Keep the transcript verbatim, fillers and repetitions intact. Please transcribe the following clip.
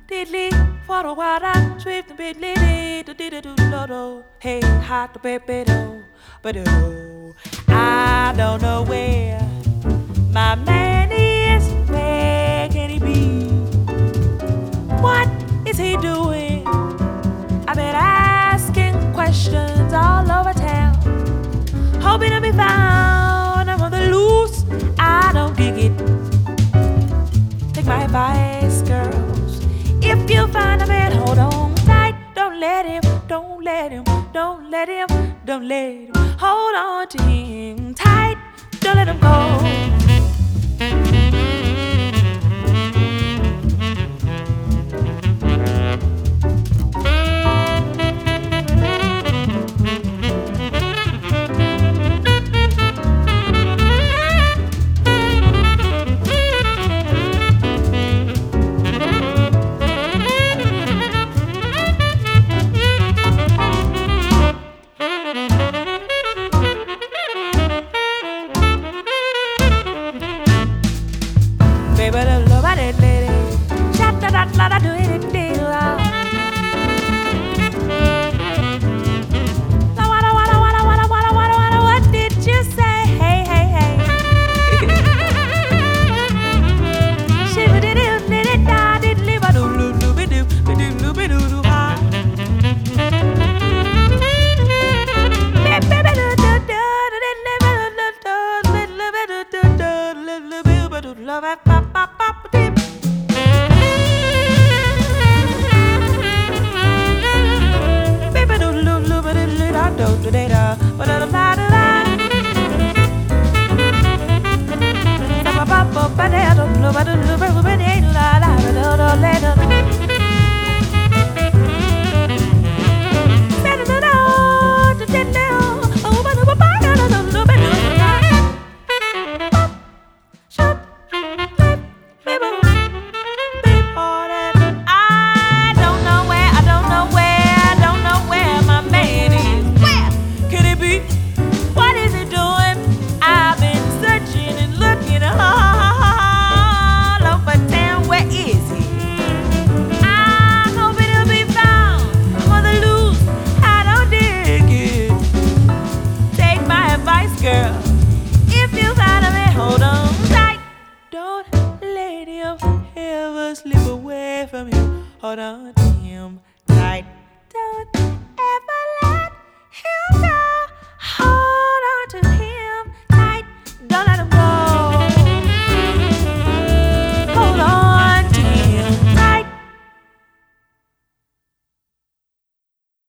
diddly, for the water, swift the bit lady, do do do do do. Hey, hot the baby do, but oh, I don't know where my man is. Where can he be? What is he doing? I've been asking questions all over town, hoping to be found. I'm on the loose, I don't dig it. Take my advice, girls. If you find a man, hold on tight. Don't let him, don't let him, don't let him, don't let him. Hold on to him tight. Don't let him go. Baby, the love of that lady, shot da da da da do it deal. Now what what what what what what what what did you say? Hey hey hey. She did it did it da did live a do do do be do be do do be do do ha. Baby do do do do do do love it. Do do da da, ba da da da da. Ba ba ba ba ba da da, ba da da ba ba da la la da da da da da. Da da da da, da da da. Oh ba da ba ba da da da da ba da da. Shut, baby, baby, baby, all that. I don't know where, I don't know where, I don't know where my man is. What is he doing? I've been searching and looking all over town. Where is he? I'm hoping he'll be found. I'm on the loose, I don't dig it. Take my advice, girl. If you find a man, hold on tight. Don't let him ever slip away from you. Hold on to him.